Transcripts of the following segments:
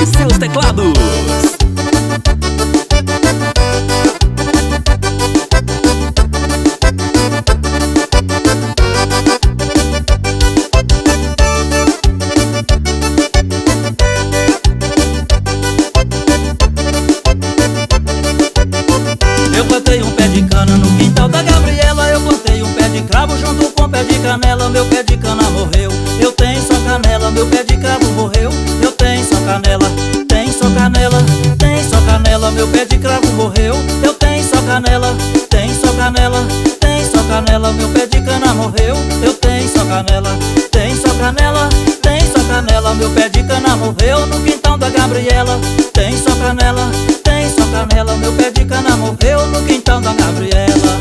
em seus teclados. Eu plantei um pé de cana no quintal da Gabriela. Eu plantei um pé de cravo junto com um pé de canela. Meu pé de cana morreu, eu tenho só canela. Meu pé de cravo morreu, eu tenho só canela. Tem só canela, tem só canela. Meu pé de cravo morreu, eu tenho só canela. Tem só canela, tem só canela. Meu pé de cana morreu, eu tenho só canela. Tem só canela, tem só canela. Meu pé de cana morreu no quintal da Gabriela. Tem só canela, tem só canela. Meu pé de cana morreu no quintal da Gabriela.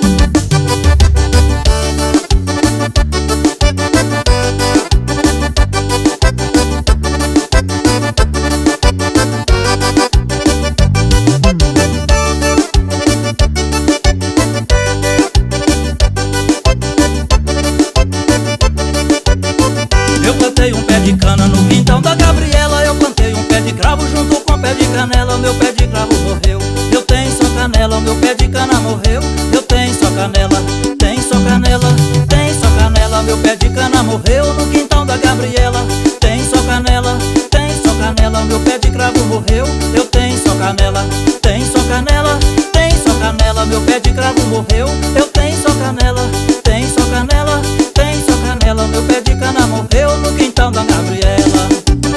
Eu plantei um pé de cana no quintal da Gabriela. Eu plantei um pé de cravo junto com um pé de canela. Meu pé de cravo morreu, eu tenho só canela. Meu pé de cana morreu, eu tenho só canela. Tem só canela, tem só canela. Meu pé de cana morreu no quintal da Gabriela. Tem só canela, tem só canela. Meu pé de cravo morreu, eu tenho só canela. Tem só canela, tem só canela. Meu pé de cravo morreu, eu tenho só canela. Tem só canela, tem só canela. Meu pé de cana morreu no quintal da Gabriela.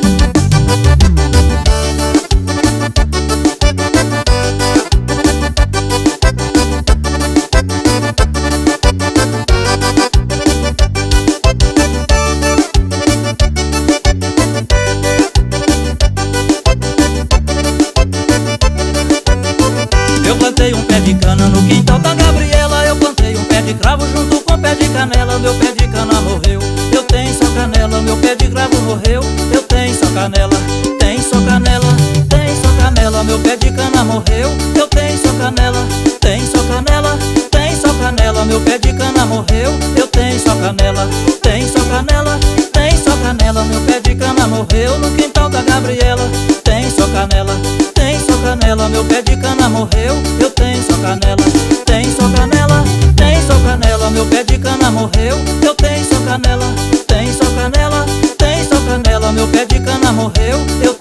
Eu plantei um pé de cana no quintal da Gabriela. Eu plantei um pé de cravo junto com um pé de canela. Meu pé de cana morreu, eu tenho só canela. Meu pé de cravo morreu, eu tenho só canela. Tem só canela, tem só canela. Meu pé de cana morreu, eu tenho só canela. Tem só canela, tem só canela. Meu pé de cana morreu, eu tenho só canela. Tem só canela, tem só canela. Meu pé de cana morreu no quintal da Gabriela. Tem só canela, tem só canela. Meu pé de cana morreu, eu tenho só canela. Tem só canela, tem só canela. Meu pé de cana morreu, eu tenho só canela. Tem só canela, tem só canela. Meu pé de cana morreu, eu